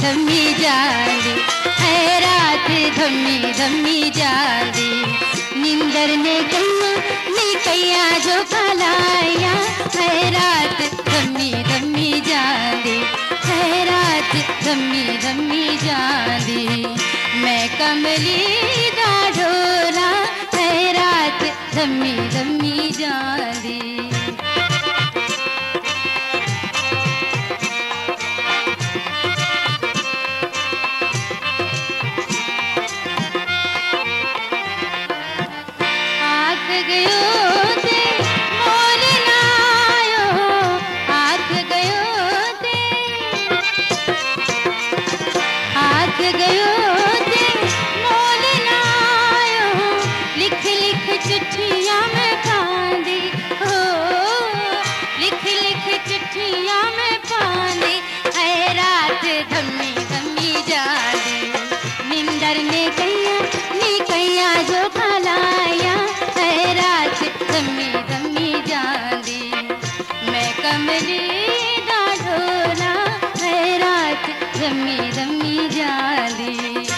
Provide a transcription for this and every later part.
धम्मी जांदी, है रात धम्मी धम्मी जांदी। निंदर ने कहिया नी कैया जो खलाया, है रात धम्मी धम्मी जांदी, है रात धम्मी धम्मी जांदी। मैं कमली दा ढोला, है रात धम्मी धम्मी जांदी। चिट्ठियां में पांदी हो, लिख लिख चिट्ठियां में पांदी, है रात धम्मी धम्मी जांदी। निंदर ने कहिया नी कैया जो खलाया, है रात धम्मी धम्मी जांदी। मैं कमली दा ढोला, है रात धम्मी धम्मी जांदी।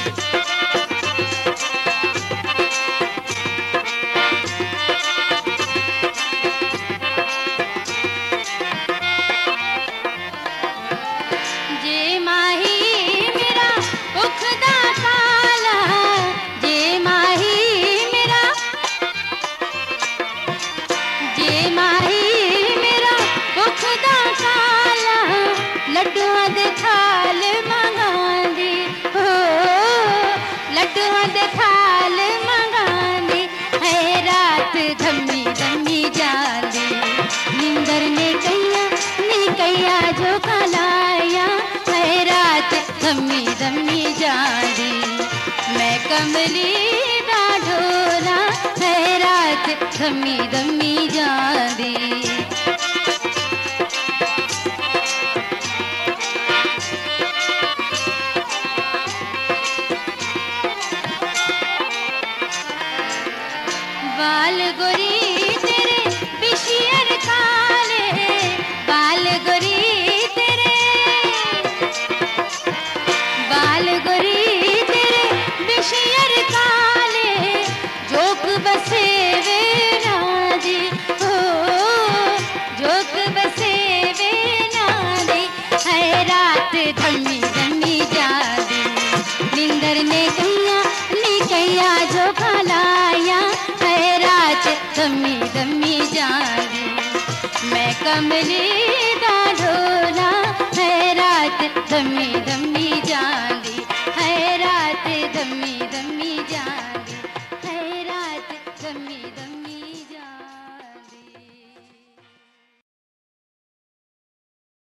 लड्डुआ दे थाल मंगांदी हो, लड्डुआ दे थाल मंगांदी, है रात धम्मी धम्मी जांदी। निंदर ने कहिया नी कैया जो खलाया, है रात धम्मी धम्मी जांदी। मैं कमली दा ढोला, है रात धम्मी धम्मी जांदी। बाल गोरी तेरे बिशियर काले, बाल गोरी तेरे, बाल गोरी तेरे बिशियर काले, जोक बसे वे नादी हो, जोक बसे वे नादी, है रात धम्मी धम्मी जांदी। निंदर ने कहिया नी कैया जो खलाया, धम्मी धम्मी जांदी। मैं कमली दा ढोला, है रात धम्मी धम्मी जांदी, है रात धम्मी धम्मी जांदी।